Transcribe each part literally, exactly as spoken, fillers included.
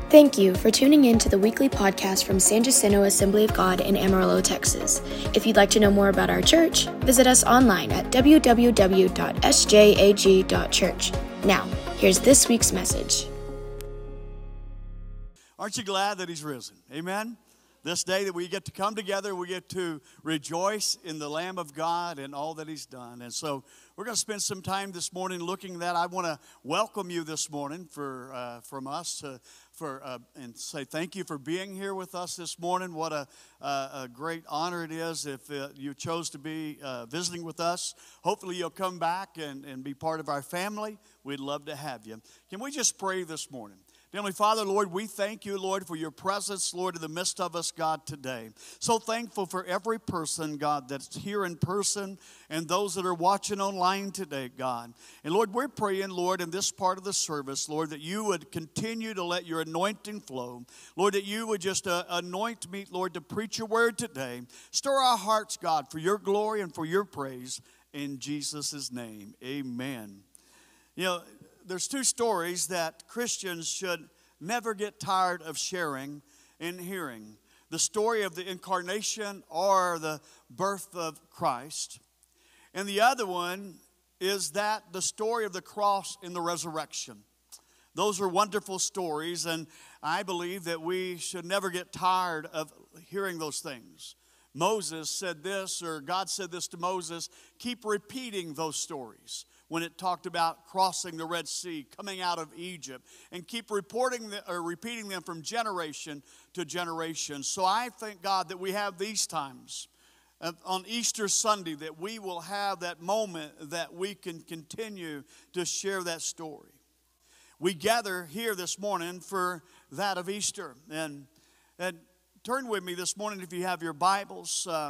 Thank you for tuning in to the weekly podcast from San Jacinto Assembly of God in Amarillo, Texas. If you'd like to know more about our church, visit us online at w w w dot s j a g dot church. Now, here's this week's message. Aren't you glad that He's risen? Amen? This day that we get to come together, we get to rejoice in the Lamb of God and all that He's done. And so we're going to spend some time this morning looking at that. I want to welcome you this morning for uh, from us to, for uh, and say thank you for being here with us this morning. What a, uh, a great honor it is if uh, you chose to be uh, visiting with us. Hopefully you'll come back and, and be part of our family. We'd love to have you. Can we just pray this morning? Heavenly Father, Lord, we thank you, Lord, for your presence, Lord, in the midst of us, God, today. So thankful for every person, God, that's here in person and those that are watching online today, God. And Lord, we're praying, Lord, in this part of the service, Lord, that you would continue to let your anointing flow. Lord, that you would just uh, anoint me, Lord, to preach your word today. Stir our hearts, God, for your glory and for your praise. In Jesus' name, amen. You know, there's two stories that Christians should never get tired of sharing and hearing. The story of the incarnation or the birth of Christ. And the other one is that the story of the cross and the resurrection. Those are wonderful stories, and I believe that we should never get tired of hearing those things. Moses said this, or God said this to Moses, keep repeating those stories. When it talked about crossing the Red Sea, coming out of Egypt, and keep reporting the, or repeating them from generation to generation. So I thank God that we have these times uh, on Easter Sunday, that we will have that moment that we can continue to share that story. We gather here this morning for that of Easter. And, and turn with me this morning, if you have your Bibles, uh,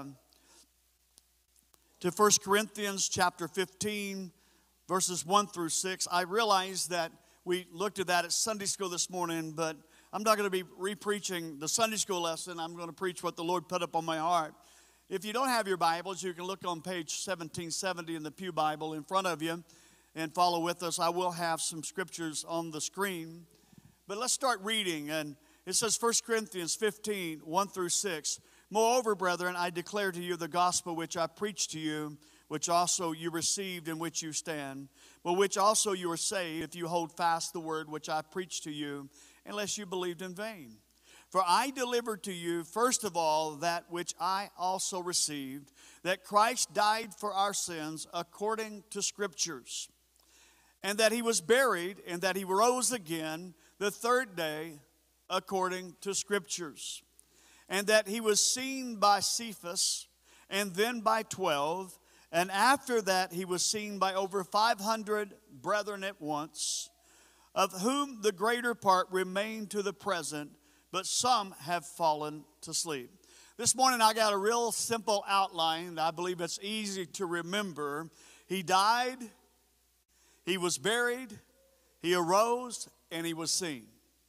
to First Corinthians chapter fifteen. Verses one through six. I realize that we looked at that at Sunday school this morning, but I'm not going to be re-preaching the Sunday school lesson. I'm going to preach what the Lord put up on my heart. If you don't have your Bibles, you can look on page seventeen seventy in the Pew Bible in front of you and follow with us. I will have some scriptures on the screen. But let's start reading. And it says First Corinthians fifteen, one through six. Moreover, brethren, I declare to you the gospel which I preached to you, which also you received, in which you stand, but which also you are saved, if you hold fast the word which I preached to you, unless you believed in vain. For I delivered to you, first of all, that which I also received, that Christ died for our sins according to Scriptures, and that he was buried, and that he rose again the third day according to Scriptures, and that he was seen by Cephas, and then by twelve, and after that, he was seen by over five hundred brethren at once, of whom the greater part remain to the present, but some have fallen to sleep. This morning, I got a real simple outline. I believe it's easy to remember. He died, he was buried, he arose, and he was seen.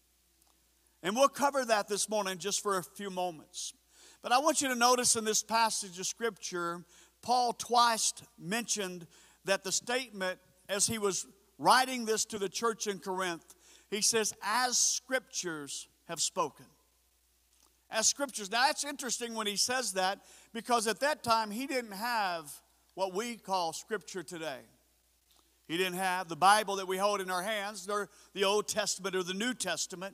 And we'll cover that this morning just for a few moments. But I want you to notice in this passage of Scripture, Paul twice mentioned that the statement, as he was writing this to the church in Corinth, he says, as Scriptures have spoken. As Scriptures. Now, that's interesting when he says that, because at that time, he didn't have what we call Scripture today. He didn't have the Bible that we hold in our hands, nor the Old Testament or the New Testament.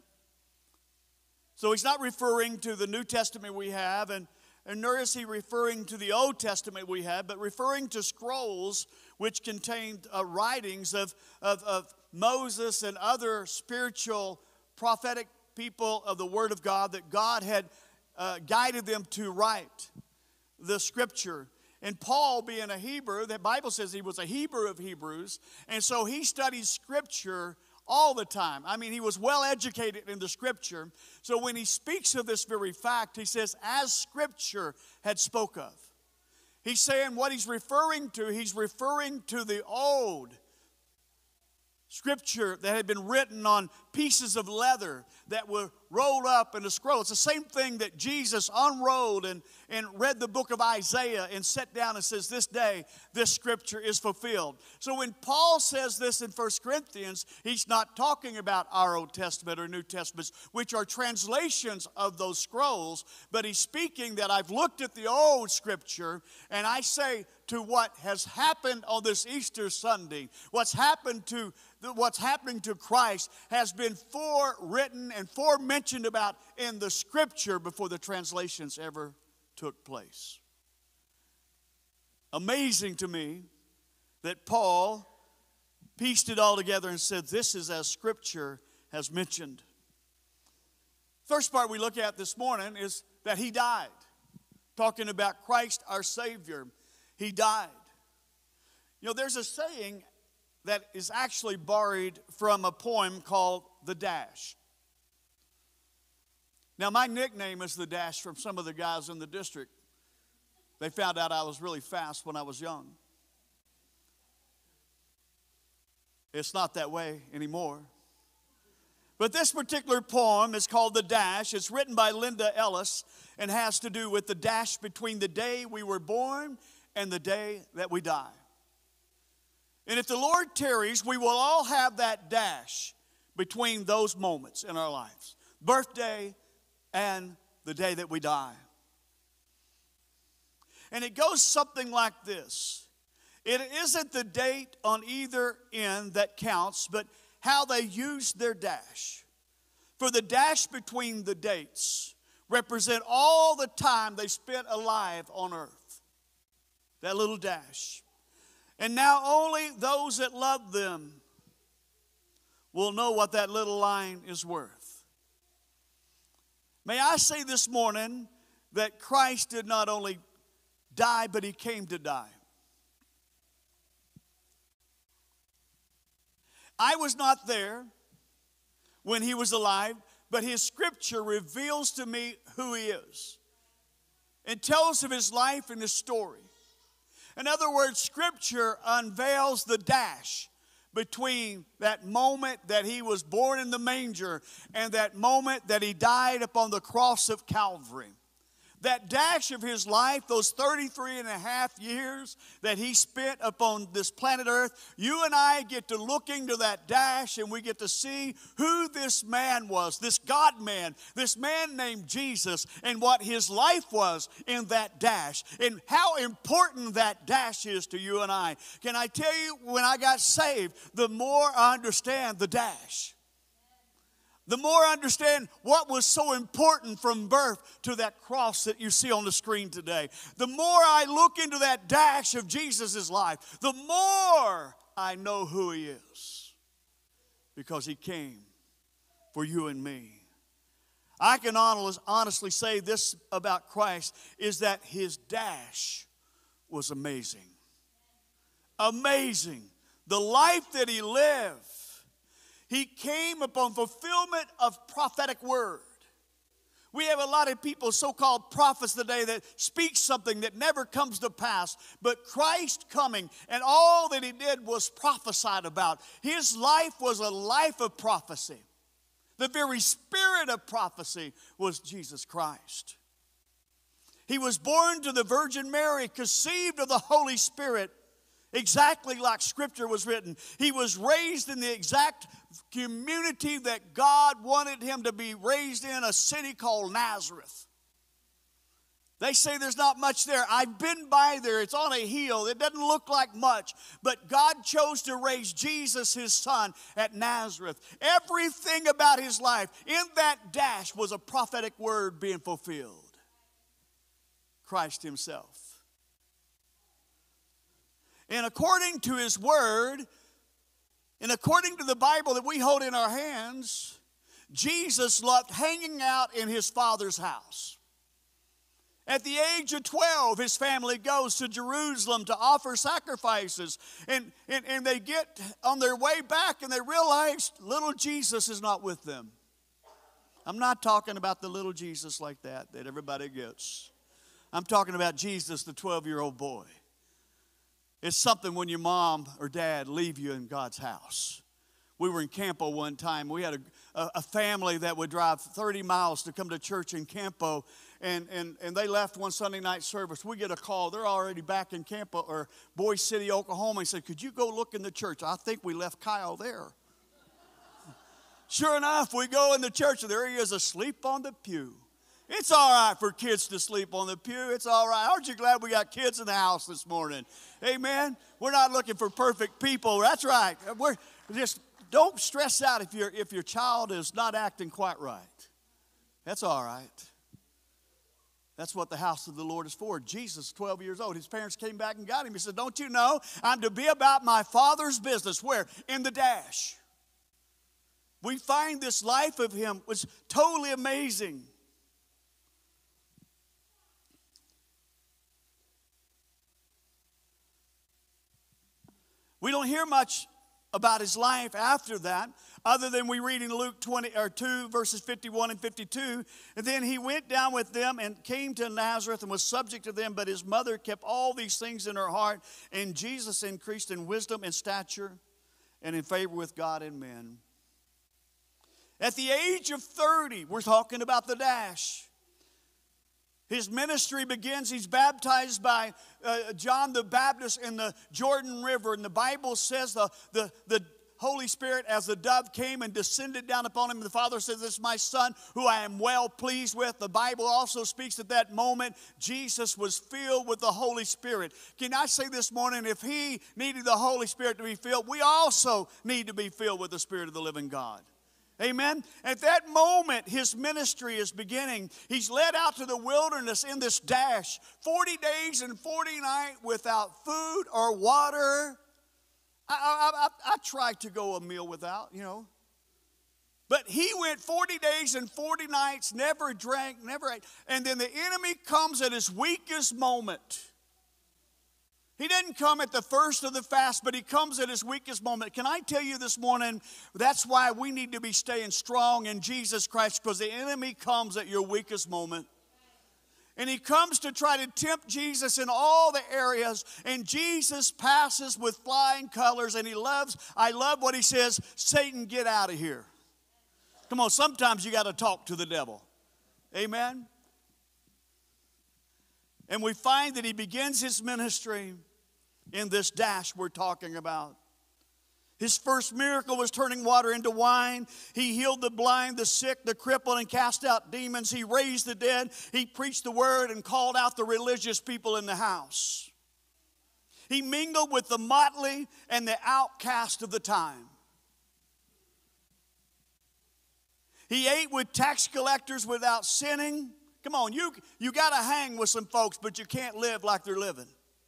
So he's not referring to the New Testament we have, and And nor is he referring to the Old Testament we have, but referring to scrolls which contained uh, writings of, of, of Moses and other spiritual prophetic people of the Word of God that God had uh, guided them to write the Scripture. And Paul, being a Hebrew, the Bible says he was a Hebrew of Hebrews, and so he studied Scripture all the time. I mean, he was well educated in the Scripture. So when he speaks of this very fact, he says, as Scripture had spoke of. He's saying what he's referring to, he's referring to the old Scripture that had been written on pieces of leather that were rolled up in a scroll. It's the same thing that Jesus unrolled and, and read the book of Isaiah and sat down and says, this day, this scripture is fulfilled. So when Paul says this in First Corinthians, he's not talking about our Old Testament or New Testaments, which are translations of those scrolls, but he's speaking that I've looked at the old scripture, and I say to what has happened on this Easter Sunday, what's happened to what's happening to Christ has been forewritten and forementioned about in the scripture before the translations ever took place. Amazing to me that Paul pieced it all together and said, this is as scripture has mentioned. First part we look at this morning is that he died. Talking about Christ our Savior. He died. You know, there's a saying that is actually borrowed from a poem called The Dash. Now, my nickname is The Dash from some of the guys in the district. They found out I was really fast when I was young. It's not that way anymore. But this particular poem is called The Dash. It's written by Linda Ellis and has to do with the dash between the day we were born and the day that we die. And if the Lord tarries, we will all have that dash between those moments in our lives. Birthday and the day that we die. And it goes something like this. It isn't the date on either end that counts, but how they use their dash. For the dash between the dates represent all the time they spent alive on earth. That little dash. And now only those that love them will know what that little line is worth. May I say this morning that Christ did not only die, but he came to die. I was not there when he was alive, but his scripture reveals to me who he is. It tells of his life and his story. In other words, scripture unveils the dash between that moment that he was born in the manger and that moment that he died upon the cross of Calvary. That dash of his life, those thirty-three and a half years that he spent upon this planet Earth, you and I get to look into that dash and we get to see who this man was, this God-man, this man named Jesus, and what his life was in that dash, and how important that dash is to you and I. Can I tell you, when I got saved, the more I understand the dash. The more I understand what was so important from birth to that cross that you see on the screen today. The more I look into that dash of Jesus' life, the more I know who he is. Because he came for you and me. I can honestly say this about Christ, is that his dash was amazing. Amazing. The life that he lived. He came upon fulfillment of prophetic word. We have a lot of people, so-called prophets today, that speak something that never comes to pass. But Christ coming, and all that he did was prophesied about. His life was a life of prophecy. The very spirit of prophecy was Jesus Christ. He was born to the Virgin Mary, conceived of the Holy Spirit, exactly like Scripture was written. He was raised in the exact community that God wanted him to be raised in, a city called Nazareth. They say there's not much there. I've been by there. It's on a hill. It doesn't look like much. But God chose to raise Jesus, his son, at Nazareth. Everything about his life in that dash was a prophetic word being fulfilled. Christ himself. And according to his word, and according to the Bible that we hold in our hands, Jesus loved hanging out in his Father's house. At the age of twelve, his family goes to Jerusalem to offer sacrifices. And, and, and they get on their way back and they realize little Jesus is not with them. I'm not talking about the little Jesus like that, that everybody gets. I'm talking about Jesus, the twelve-year-old boy. It's something when your mom or dad leave you in God's house. We were in Campo one time. We had a, a, a family that would drive thirty miles to come to church in Campo, and, and, and they left one Sunday night service. We get a call. They're already back in Campo, or Boise City, Oklahoma. He said, could you go look in the church? I think we left Kyle there. Sure enough, we go in the church, and there he is asleep on the pew. It's all right for kids to sleep on the pew. It's all right. Aren't you glad we got kids in the house this morning? Amen. We're not looking for perfect people. That's right. We're just don't stress out if your if your child is not acting quite right. That's all right. That's what the house of the Lord is for. Jesus, twelve years old, his parents came back and got him. He said, don't you know I'm to be about my Father's business? Where? In the dash. We find this life of him was totally amazing. We don't hear much about his life after that, other than we read in Luke twenty or two, verses fifty-one and fifty-two. And then he went down with them and came to Nazareth and was subject to them, but his mother kept all these things in her heart. And Jesus increased in wisdom and stature and in favor with God and men. At the age of thirty, we're talking about the dash. His ministry begins. He's baptized by uh, John the Baptist in the Jordan River. And the Bible says the, the, the Holy Spirit as the dove came and descended down upon him. And the Father says, this is my Son who I am well pleased with. The Bible also speaks at that moment, Jesus was filled with the Holy Spirit. Can I say this morning, if he needed the Holy Spirit to be filled, we also need to be filled with the Spirit of the living God. Amen. At that moment, his ministry is beginning. He's led out to the wilderness in this dash, forty days and forty nights without food or water. I, I, I, I tried to go a meal without, you know. But he went forty days and forty nights, never drank, never ate. And then the enemy comes at his weakest moment. He didn't come at the first of the fast, but he comes at his weakest moment. Can I tell you this morning, that's why we need to be staying strong in Jesus Christ, because the enemy comes at your weakest moment. And he comes to try to tempt Jesus in all the areas, and Jesus passes with flying colors, and he loves, I love what he says, Satan, get out of here. Come on, sometimes you got to talk to the devil. Amen? And we find that he begins his ministry in this dash we're talking about. His first miracle was turning water into wine. He healed the blind, the sick, the crippled, and cast out demons. He raised the dead. He preached the word and called out the religious people in the house. He mingled with the motley and the outcast of the time. He ate with tax collectors without sinning. Come on, you, you got to hang with some folks, but you can't live like they're living.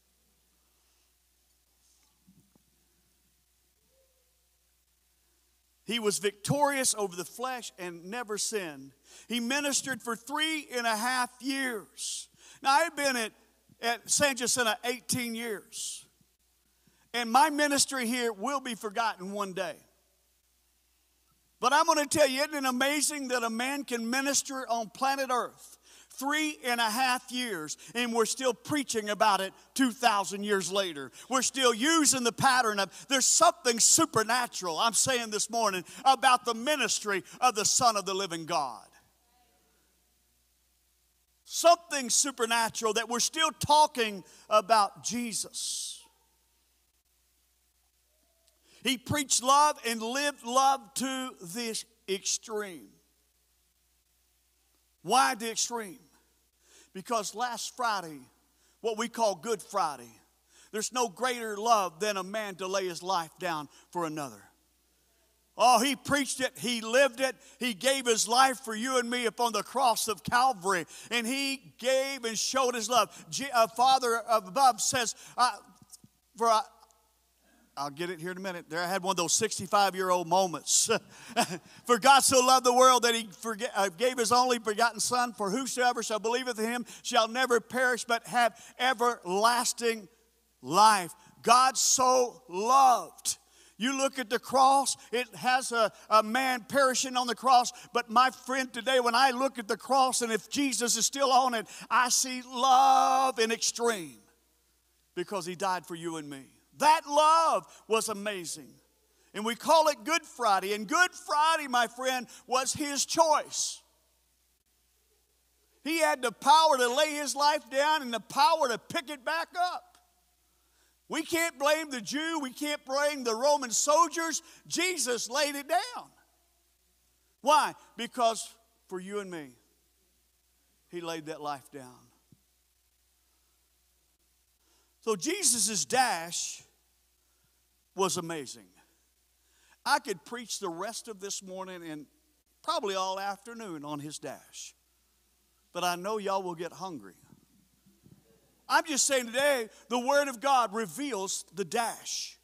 He was victorious over the flesh and never sinned. He ministered for three and a half years. Now, I've been at, at San Jacinto eighteen years. And my ministry here will be forgotten one day. But I'm going to tell you, isn't it amazing that a man can minister on planet Earth three and a half years, and we're still preaching about it two thousand years later. We're still using the pattern of, there's something supernatural, I'm saying this morning, about the ministry of the Son of the living God. Something supernatural that we're still talking about Jesus. He preached love and lived love to the extreme. Why the extreme? Because last Friday, what we call Good Friday, there's no greater love than a man to lay his life down for another. Oh, he preached it. He lived it. He gave his life for you and me upon the cross of Calvary. And he gave and showed his love. G- uh, Father above says, uh, for I, I'll get it here in a minute. There I had one of those sixty-five-year-old moments. For God so loved the world that he forget, uh, gave his only begotten Son, for whosoever shall believeth in him shall never perish but have everlasting life. God so loved. You look at the cross, it has a, a man perishing on the cross. But my friend, today when I look at the cross, and if Jesus is still on it, I see love in extreme, because he died for you and me. That love was amazing. And we call it Good Friday. And Good Friday, my friend, was his choice. He had the power to lay his life down and the power to pick it back up. We can't blame the Jew. We can't blame the Roman soldiers. Jesus laid it down. Why? Because for you and me, he laid that life down. So Jesus' dash was amazing. I could preach the rest of this morning and probably all afternoon on his dash. But I know y'all will get hungry. I'm just saying today, the Word of God reveals the dash.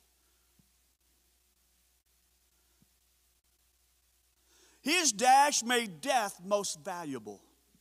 His dash made death most valuable.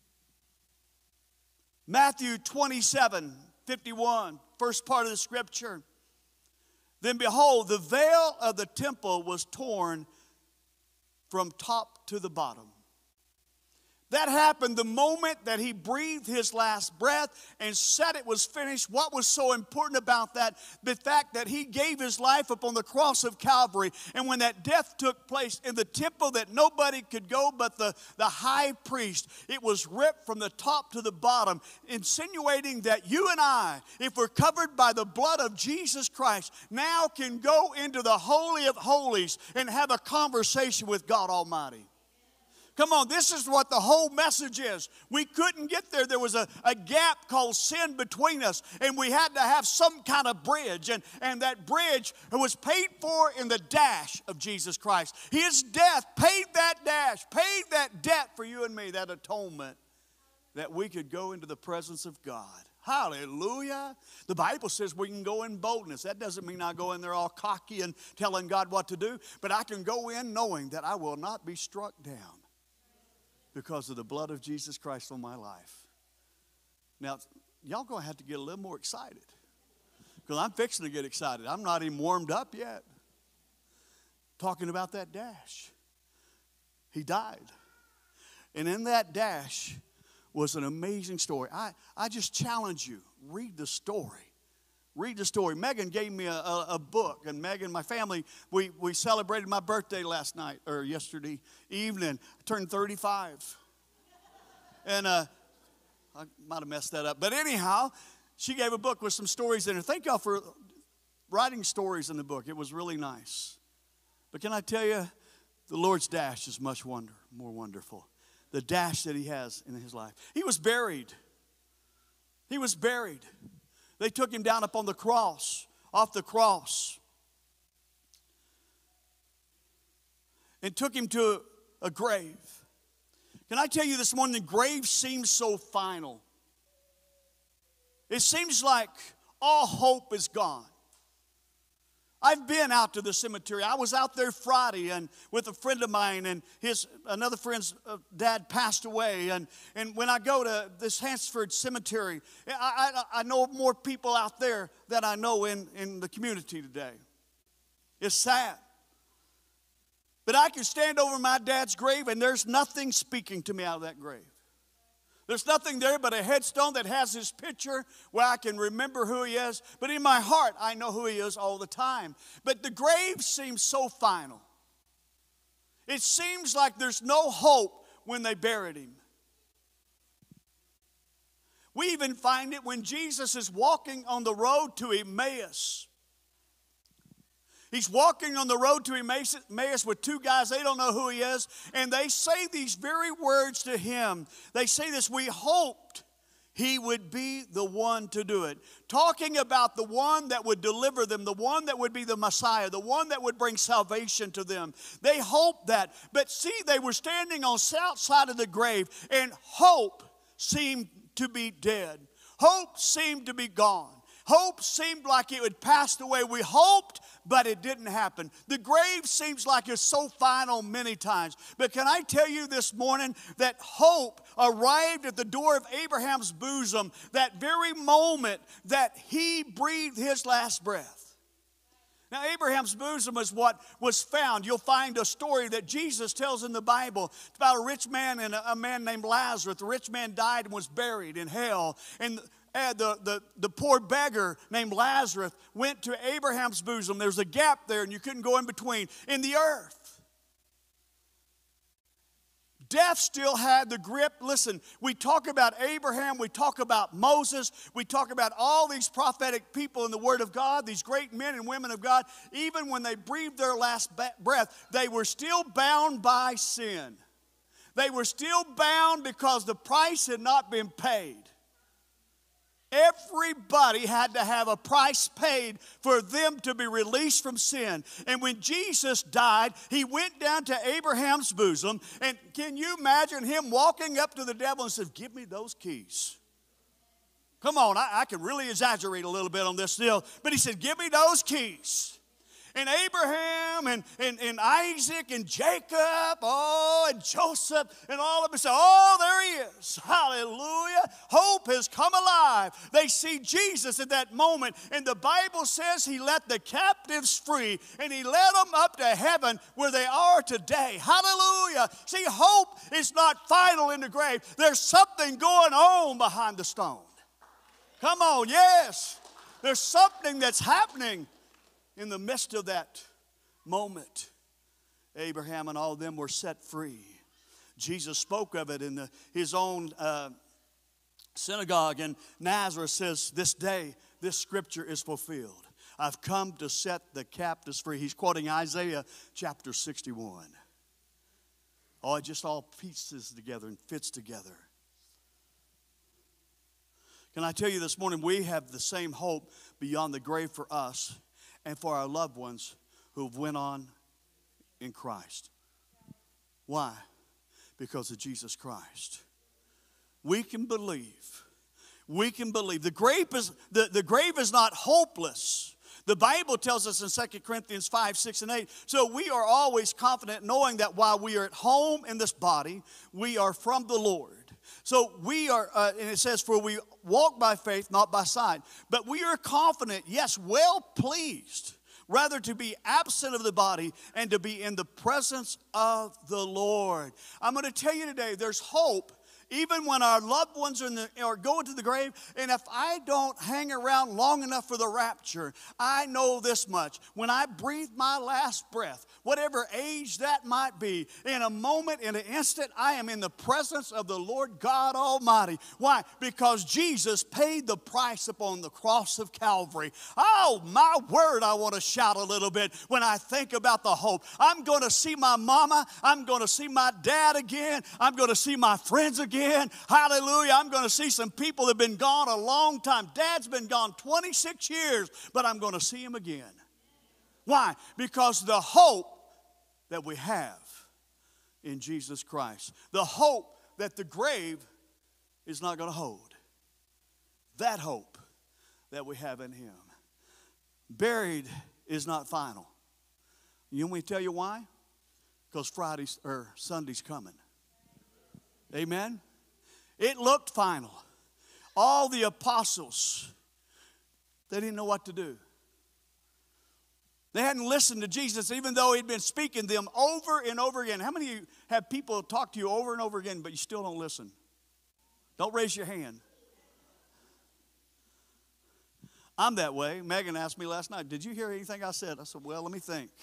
Matthew twenty-seven, fifty-one, first part of the scripture. Then behold, the veil of the temple was torn from top to the bottom. That happened the moment that he breathed his last breath and said it was finished. What was so important about that? The fact that he gave his life upon the cross of Calvary. And when that death took place in the temple that nobody could go but the, the high priest, it was ripped from the top to the bottom, insinuating that you and I, if we're covered by the blood of Jesus Christ, now can go into the Holy of Holies and have a conversation with God Almighty. Come on, this is what the whole message is. We couldn't get there. There was a, a gap called sin between us, and we had to have some kind of bridge. And, and that bridge was paid for in the dash of Jesus Christ. His death paid that dash, paid that debt for you and me, that atonement, that we could go into the presence of God. Hallelujah. The Bible says we can go in boldness. That doesn't mean I go in there all cocky and telling God what to do, but I can go in knowing that I will not be struck down because of the blood of Jesus Christ on my life. Now, y'all going to have to get a little more excited, because I'm fixing to get excited. I'm not even warmed up yet. Talking about that dash. He died. And in that dash was an amazing story. I, I just challenge you, read the story. Read the story. Megan gave me a, a, a book, and Megan, my family, we, we celebrated my birthday last night, or yesterday evening. I turned thirty-five. And uh, I might have messed that up. But anyhow, she gave a book with some stories in it. Thank y'all for writing stories in the book. It was really nice. But can I tell you, the Lord's dash is much wonder, more wonderful. The dash that he has in his life. He was buried. He was buried. They took him down upon the cross, off the cross, and took him to a grave. Can I tell you this morning, the grave seems so final. It seems like all hope is gone. I've been out to the cemetery. I was out there Friday and with a friend of mine, and his another friend's uh, dad passed away. And, and when I go to this Hansford Cemetery, I, I, I know more people out there than I know in, in the community today. It's sad. But I can stand over my dad's grave, and there's nothing speaking to me out of that grave. There's nothing there but a headstone that has his picture where I can remember who he is. But in my heart, I know who he is all the time. But the grave seems so final. It seems like there's no hope when they buried him. We even find it when Jesus is walking on the road to Emmaus. He's walking on the road to Emmaus with two guys. They don't know who he is. And they say these very words to him. They say this: we hoped he would be the one to do it. Talking about the one that would deliver them, the one that would be the Messiah, the one that would bring salvation to them. They hoped that. But see, they were standing on the south side of the grave, and hope seemed to be dead. Hope seemed to be gone. Hope seemed like it had passed away. We hoped, but it didn't happen. The grave seems like it's so final many times. But can I tell you this morning that hope arrived at the door of Abraham's bosom that very moment that he breathed his last breath. Now, Abraham's bosom is what was found. You'll find a story that Jesus tells in the Bible. It's about a rich man and a man named Lazarus. The rich man died and was buried in hell. And uh, the, the, the poor beggar named Lazarus went to Abraham's bosom. There's a gap there and you couldn't go in between. In the earth, death still had the grip. Listen, we talk about Abraham, we talk about Moses, we talk about all these prophetic people in the Word of God, these great men and women of God. Even when they breathed their last breath, they were still bound by sin. They were still bound because the price had not been paid. Everybody had to have a price paid for them to be released from sin. And when Jesus died, he went down to Abraham's bosom. And can you imagine him walking up to the devil and said, give me those keys? Come on, I, I can really exaggerate a little bit on this deal. But he said, give me those keys. And Abraham and, and, and Isaac and Jacob, oh, and Joseph and all of them say, oh, there he is. Hallelujah. Hope has come alive. They see Jesus at that moment. And the Bible says he let the captives free and he led them up to heaven where they are today. Hallelujah. See, hope is not final in the grave. There's something going on behind the stone. Come on, yes. There's something that's happening. In the midst of that moment, Abraham and all of them were set free. Jesus spoke of it in the, his own uh, synagogue in Nazareth. Says, this day, this scripture is fulfilled. I've come to set the captives free. He's quoting Isaiah chapter sixty-one. Oh, it just all pieces together and fits together. Can I tell you this morning, we have the same hope beyond the grave for us and for our loved ones who've went on in Christ. Why? Because of Jesus Christ. We can believe. We can believe. The grave is, the, the grave is not hopeless. The Bible tells us in Second Corinthians five, six, and eight. So we are always confident knowing that while we are at home in this body, we are from the Lord. So we are, uh, and it says, for we walk by faith, not by sight. But we are confident, yes, well pleased, rather to be absent of the body and to be in the presence of the Lord. I'm going to tell you today, there's hope even when our loved ones are, in the, are going to the grave. And if I don't hang around long enough for the rapture, I know this much. When I breathe my last breath, whatever age that might be, in a moment, in an instant, I am in the presence of the Lord God Almighty. Why? Because Jesus paid the price upon the cross of Calvary. Oh, my word, I want to shout a little bit when I think about the hope. I'm going to see my mama. I'm going to see my dad again. I'm going to see my friends again. Hallelujah. I'm going to see some people that have been gone a long time. Dad's been gone twenty-six years, but I'm going to see him again. Why? Because the hope that we have in Jesus Christ, the hope that the grave is not going to hold, that hope that we have in him. Buried is not final. You want me to tell you why? Because Friday's or Sunday's coming. Amen. It looked final. All the apostles, they didn't know what to do. They hadn't listened to Jesus even though he'd been speaking to them over and over again. How many of you have people talk to you over and over again but you still don't listen? Don't raise your hand. I'm that way. Megan asked me last night, did you hear anything I said? I said, well, let me think.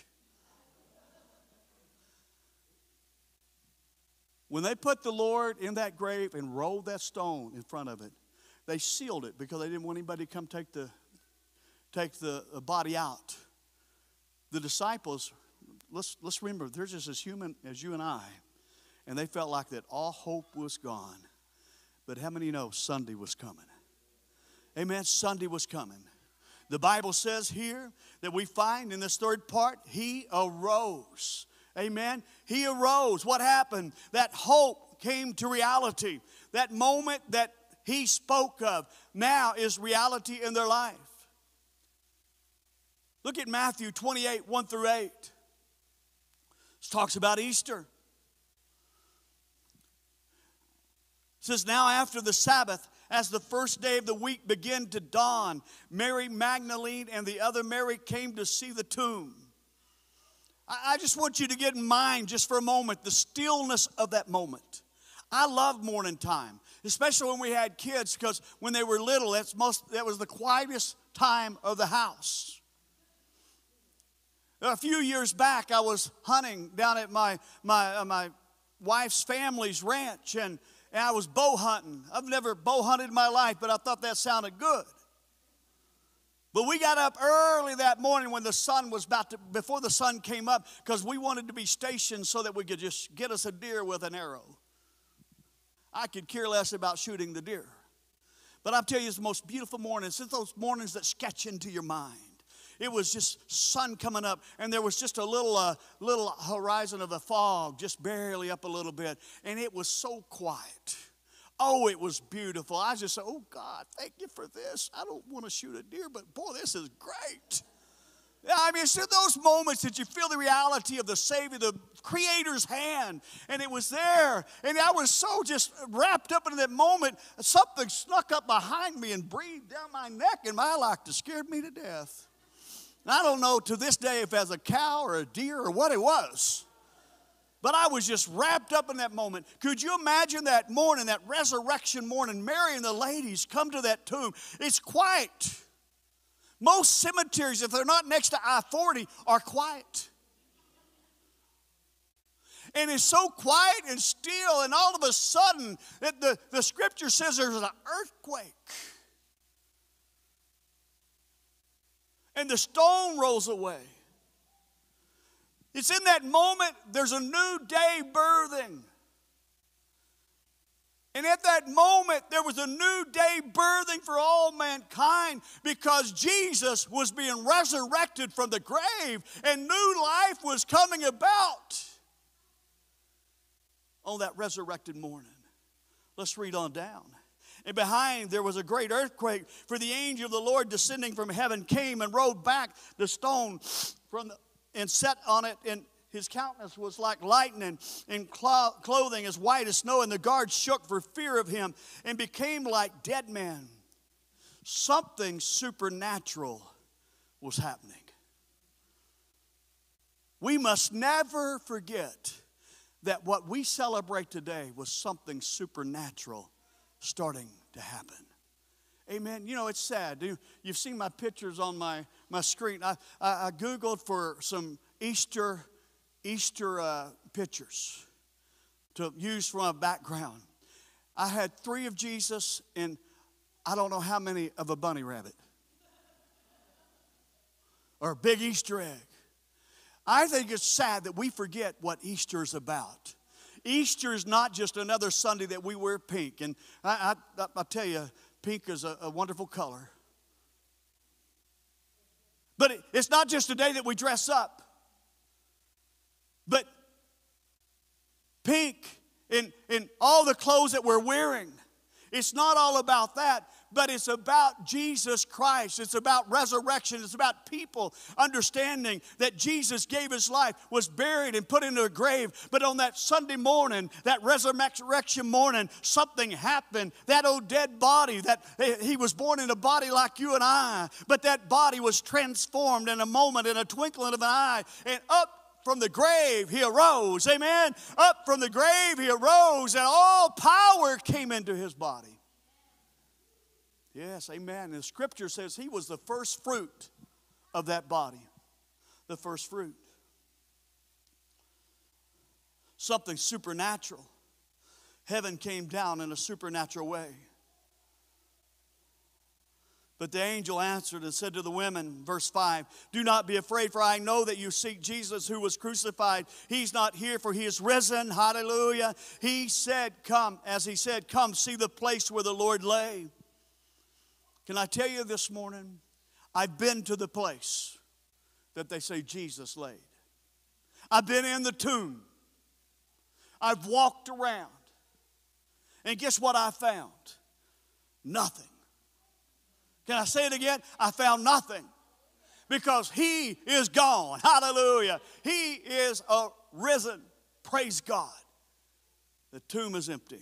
When they put the Lord in that grave and rolled that stone in front of it, they sealed it because they didn't want anybody to come take the, take the body out. The disciples, let's, let's remember, they're just as human as you and I, and they felt like that all hope was gone. But how many know Sunday was coming? Amen, Sunday was coming. The Bible says here that we find in this third part, he arose. Amen. He arose. What happened? That hope came to reality. That moment that he spoke of now is reality in their life. Look at Matthew twenty-eight, one through eight. This talks about Easter. It says, now after the Sabbath, as the first day of the week began to dawn, Mary Magdalene and the other Mary came to see the tomb. I just want you to get in mind just for a moment the stillness of that moment. I love morning time, especially when we had kids, because when they were little, that's most, that was the quietest time of the house. A few years back, I was hunting down at my, my, uh, my wife's family's ranch, and, and I was bow hunting. I've never bow hunted in my life, but I thought that sounded good. But we got up early that morning when the sun was about to, before the sun came up, because we wanted to be stationed so that we could just get us a deer with an arrow. I could care less about shooting the deer. But I'll tell you, it's the most beautiful mornings. It's those mornings that sketch into your mind. It was just sun coming up, and there was just a little, uh, little horizon of a fog, just barely up a little bit, and it was so quiet. Oh, it was beautiful. I just said, oh, God, thank you for this. I don't want to shoot a deer, but, boy, this is great. Yeah, I mean, it's in those moments that you feel the reality of the Savior, the Creator's hand, and it was there. And I was so just wrapped up in that moment, something snuck up behind me and breathed down my neck, and my life just scared me to death. And I don't know to this day if it was a cow or a deer or what it was. But I was just wrapped up in that moment. Could you imagine that morning, that resurrection morning, Mary and the ladies come to that tomb? It's quiet. Most cemeteries, if they're not next to I forty, are quiet. And it's so quiet and still, and all of a sudden, it, the, the scripture says there's an earthquake. And the stone rolls away. It's in that moment, there's a new day birthing. And at that moment, there was a new day birthing for all mankind, because Jesus was being resurrected from the grave and new life was coming about on that resurrected morning. Let's read on down. And behind there was a great earthquake, for the angel of the Lord descending from heaven came and rolled back the stone from the, and set on it, and his countenance was like lightning, and clothing as white as snow, and the guards shook for fear of him and became like dead men. Something supernatural was happening. We must never forget that what we celebrate today was something supernatural starting to happen. Amen. You know, it's sad. You've seen my pictures on my, my screen. I, I, I Googled for some Easter Easter uh, pictures to use from a background. I had three of Jesus and I don't know how many of a bunny rabbit or a big Easter egg. I think it's sad that we forget what Easter is about. Easter is not just another Sunday that we wear pink. And I, I, I'll tell you, pink is a, a wonderful color. But it, it's not just a day that we dress up. But pink in, in all the clothes that we're wearing, it's not all about that, but it's about Jesus Christ. It's about resurrection. It's about people understanding that Jesus gave his life, was buried and put into a grave. But on that Sunday morning, that resurrection morning, something happened. That old dead body, that he was born in a body like you and I, but that body was transformed in a moment, in a twinkling of an eye, and up from the grave he arose. Amen. Up from the grave he arose, and all power came into his body. Yes, amen. And the scripture says he was the first fruit of that body. The first fruit. Something supernatural. Heaven came down in a supernatural way. But the angel answered and said to the women, verse five, do not be afraid, for I know that you seek Jesus who was crucified. He's not here, for he is risen. Hallelujah. He said, come, as he said, come see the place where the Lord lay. Can I tell you this morning, I've been to the place that they say Jesus laid. I've been in the tomb. I've walked around. And guess what I found? Nothing. Can I say it again? I found nothing. Because he is gone. Hallelujah. He is a risen. Praise God. The tomb is empty.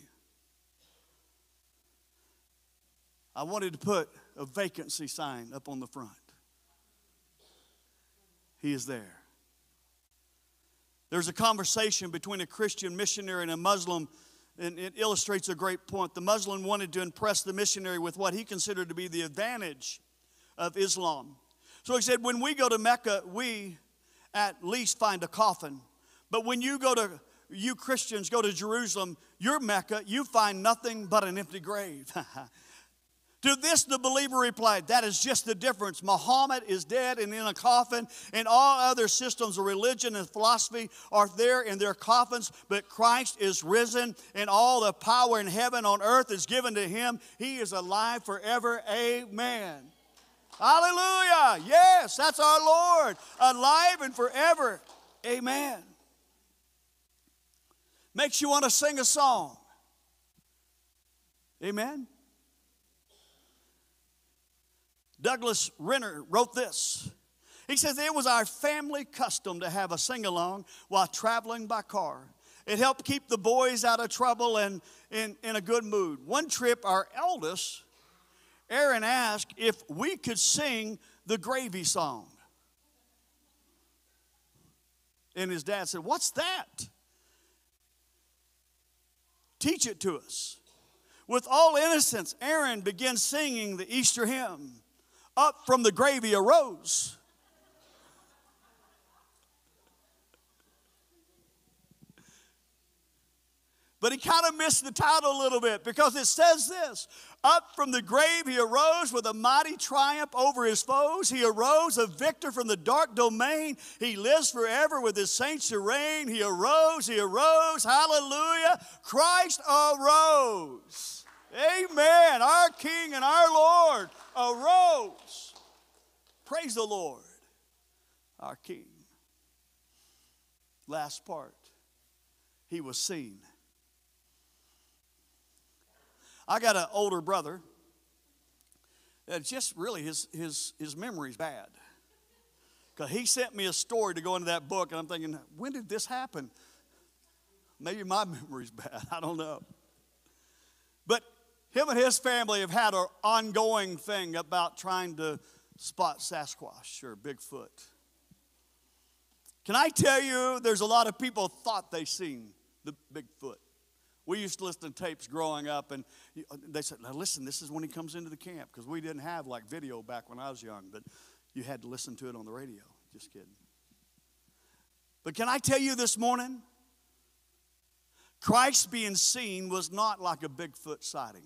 I wanted to put a vacancy sign up on the front. He is there. There's a conversation between a Christian missionary and a Muslim and it illustrates a great point. The Muslim wanted to impress the missionary with what he considered to be the advantage of Islam. So he said, when we go to Mecca, we at least find a coffin. But when you go to, you Christians go to Jerusalem, your Mecca, you find nothing but an empty grave. To this the believer replied, that is just the difference. Muhammad is dead and in a coffin, and all other systems of religion and philosophy are there in their coffins, but Christ is risen, and all the power in heaven and on earth is given to him. He is alive forever. Amen. Hallelujah. Yes, that's our Lord, alive and forever. Amen. Makes you want to sing a song. Amen. Douglas Renner wrote this. He says, it was our family custom to have a sing-along while traveling by car. It helped keep the boys out of trouble and in, in a good mood. One trip, our eldest, Aaron, asked if we could sing the gravy song. And his dad said, what's that? Teach it to us. With all innocence, Aaron began singing the Easter hymn. Up from the gravy arose. But he kind of missed the title a little bit because it says this. Up from the grave he arose with a mighty triumph over his foes. He arose a victor from the dark domain. He lives forever with his saints to reign. He arose, he arose, hallelujah. Christ arose. Amen. Our King and our Lord arose. Praise the Lord, our King. Last part. He was seen. I got an older brother that just really his, his, his memory's bad. Because he sent me a story to go into that book, and I'm thinking, when did this happen? Maybe my memory's bad. I don't know. But him and his family have had an ongoing thing about trying to spot Sasquatch or Bigfoot. Can I tell you, there's a lot of people thought they seen the Bigfoot. We used to listen to tapes growing up, and they said, now listen, this is when he comes into the camp, because we didn't have like video back when I was young, but you had to listen to it on the radio. Just kidding. But can I tell you this morning, Christ being seen was not like a Bigfoot sighting.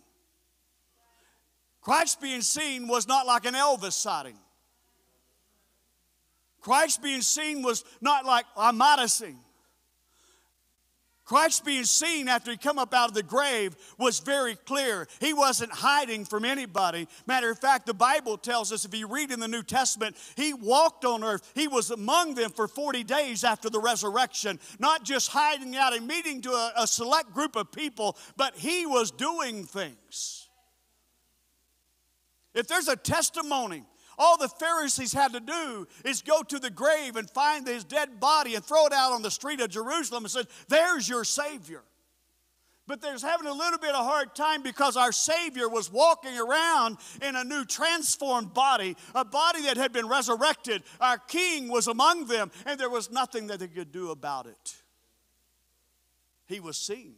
Christ being seen was not like an Elvis sighting. Christ being seen was not like I might have seen. Christ being seen after he come up out of the grave was very clear. He wasn't hiding from anybody. Matter of fact, the Bible tells us, if you read in the New Testament, he walked on earth. He was among them for forty days after the resurrection, not just hiding out and meeting to a, a select group of people, but he was doing things. If there's a testimony, all the Pharisees had to do is go to the grave and find his dead body and throw it out on the street of Jerusalem and say, there's your Savior. But they're having a little bit of a hard time because our Savior was walking around in a new transformed body, a body that had been resurrected. Our King was among them, and there was nothing that they could do about it. He was seen.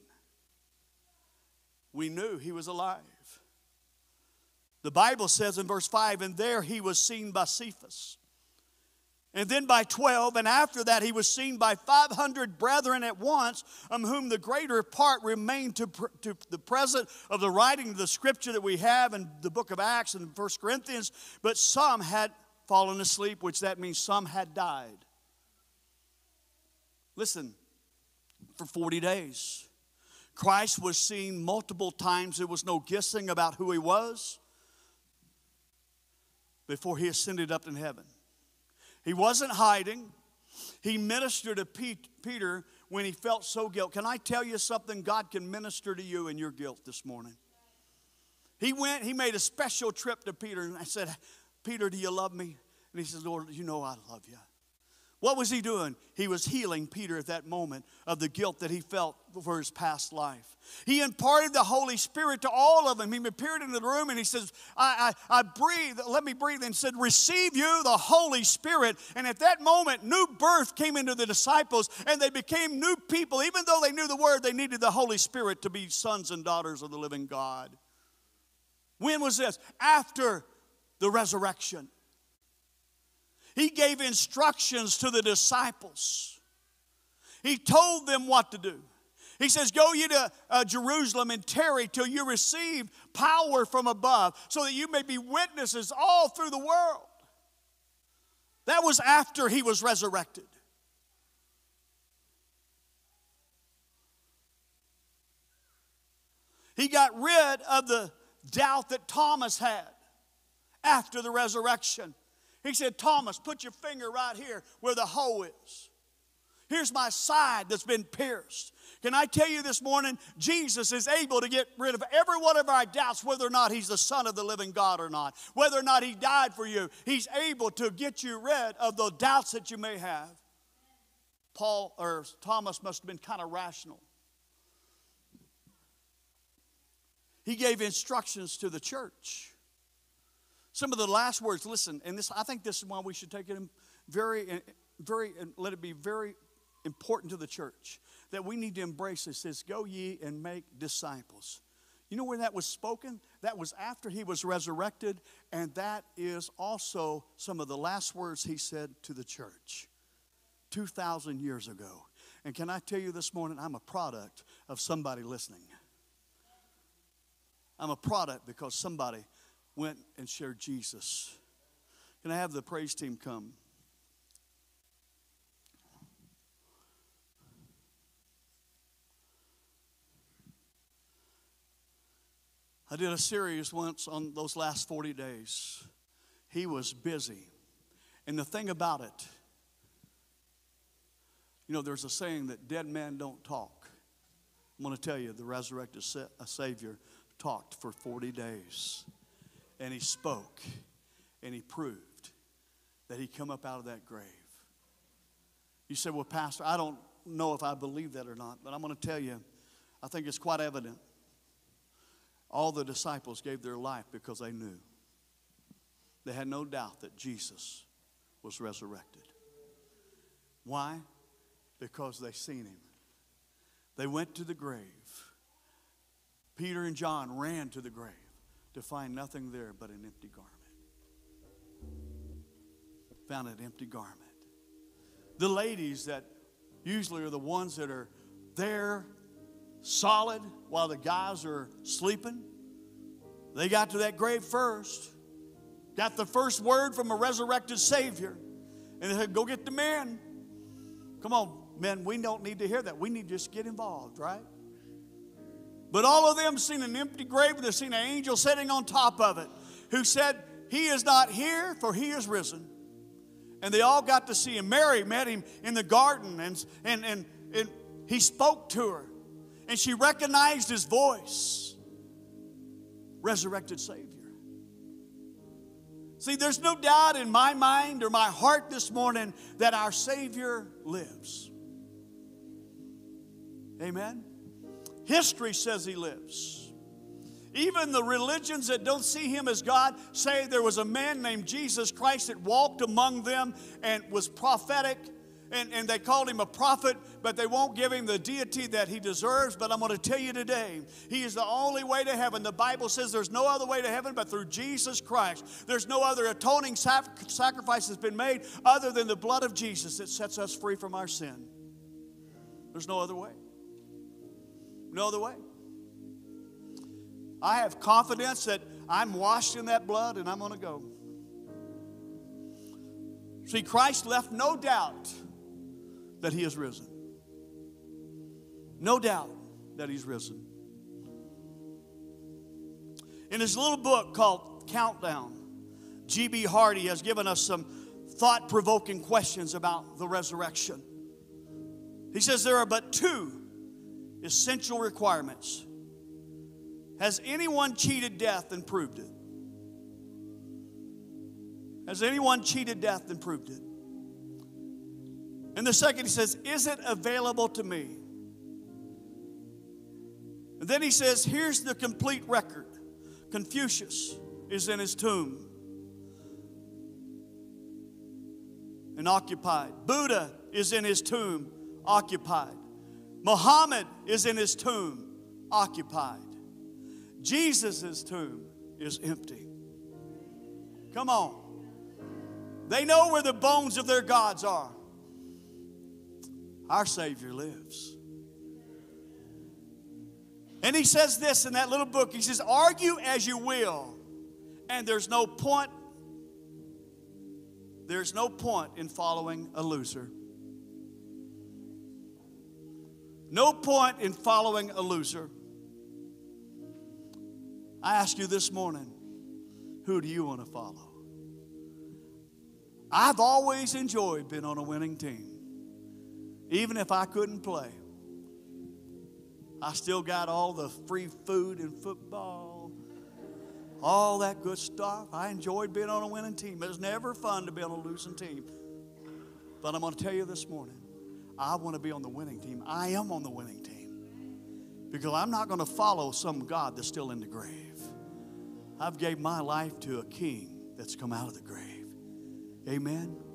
We knew he was alive. The Bible says in verse five, and there he was seen by Cephas, and then by twelve, and after that he was seen by five hundred brethren at once, of whom the greater part remained to, to the present of the writing of the scripture that we have in the book of Acts and First Corinthians, but some had fallen asleep, which that means some had died. Listen, for forty days, Christ was seen multiple times. There was no guessing about who he was before he ascended up in heaven. He wasn't hiding. He ministered to Peter when he felt so guilty. Can I tell you something? God can minister to you in your guilt this morning. He went, he made a special trip to Peter, and I said, Peter, do you love me? And he says, Lord, you know I love you. What was he doing? He was healing Peter at that moment of the guilt that he felt for his past life. He imparted the Holy Spirit to all of them. He appeared in the room and he says, I, I, I breathe, let me breathe, and said, receive you the Holy Spirit. And at that moment, new birth came into the disciples and they became new people. Even though they knew the word, they needed the Holy Spirit to be sons and daughters of the living God. When was this? After the resurrection. He gave instructions to the disciples. He told them what to do. He says, go ye to uh, Jerusalem and tarry till you receive power from above, so that you may be witnesses all through the world. That was after he was resurrected. He got rid of the doubt that Thomas had after the resurrection. He said, Thomas, put your finger right here where the hole is. Here's my side that's been pierced. Can I tell you this morning, Jesus is able to get rid of every one of our doubts, whether or not he's the Son of the living God or not, whether or not he died for you. He's able to get you rid of the doubts that you may have. Paul or Thomas must have been kind of rational. He gave instructions to the church. Some of the last words, listen, and this, I think this is why we should take it very, very, and let it be very important to the church, that we need to embrace this. It says, go ye and make disciples. You know where that was spoken? That was after he was resurrected, and that is also some of the last words he said to the church two thousand years ago. And can I tell you this morning, I'm a product of somebody listening. I'm a product because somebody went and shared Jesus. Can I have the praise team come? I did a series once on those last forty days. He was busy. And the thing about it, you know, there's a saying that dead men don't talk. I'm going to tell you, the resurrected Savior talked for forty days. And he spoke, and he proved that he come up out of that grave. You say, well, Pastor, I don't know if I believe that or not, but I'm going to tell you, I think it's quite evident. All the disciples gave their life because they knew. They had no doubt that Jesus was resurrected. Why? Because they seen him. They went to the grave. Peter and John ran to the grave to find nothing there but an empty garment. Found an empty garment. The ladies that usually are the ones that are there solid while the guys are sleeping, they got to that grave first, got the first word from a resurrected Savior, and they said, go get the men. Come on, men, we don't need to hear that. We need to just get involved, right? But all of them seen an empty grave, and they seen an angel sitting on top of it who said, he is not here, for he is risen. And they all got to see him. Mary met him in the garden, and, and, and, and he spoke to her. And she recognized his voice. Resurrected Savior. See, there's no doubt in my mind or my heart this morning that our Savior lives. Amen? History says he lives. Even the religions that don't see him as God say there was a man named Jesus Christ that walked among them and was prophetic. And, and they called him a prophet, but they won't give him the deity that he deserves. But I'm going to tell you today, he is the only way to heaven. The Bible says there's no other way to heaven but through Jesus Christ. There's no other atoning sac- sacrifice that's been made other than the blood of Jesus that sets us free from our sin. There's no other way. No other way. I have confidence that I'm washed in that blood and I'm going to go. See, Christ left no doubt that he is risen. No doubt that he's risen. In his little book called Countdown, G B Hardy has given us some thought-provoking questions about the resurrection. He says there are but two essential requirements. Has anyone cheated death and proved it? Has anyone cheated death and proved it? And the second, he says, is it available to me? And then he says, here's the complete record. Confucius is in his tomb and occupied. Buddha is in his tomb, occupied. Muhammad is in his tomb, occupied. Jesus' tomb is empty. Come on. They know where the bones of their gods are. Our Savior lives. And he says this in that little book. He says, argue as you will, and there's no point, there's no point in following a loser. No point in following a loser. I ask you this morning, who do you want to follow? I've always enjoyed being on a winning team. Even if I couldn't play, I still got all the free food and football, all that good stuff. I enjoyed being on a winning team. It was never fun to be on a losing team. But I'm going to tell you this morning, I want to be on the winning team. I am on the winning team. Because I'm not going to follow some God that's still in the grave. I've gave my life to a king that's come out of the grave. Amen.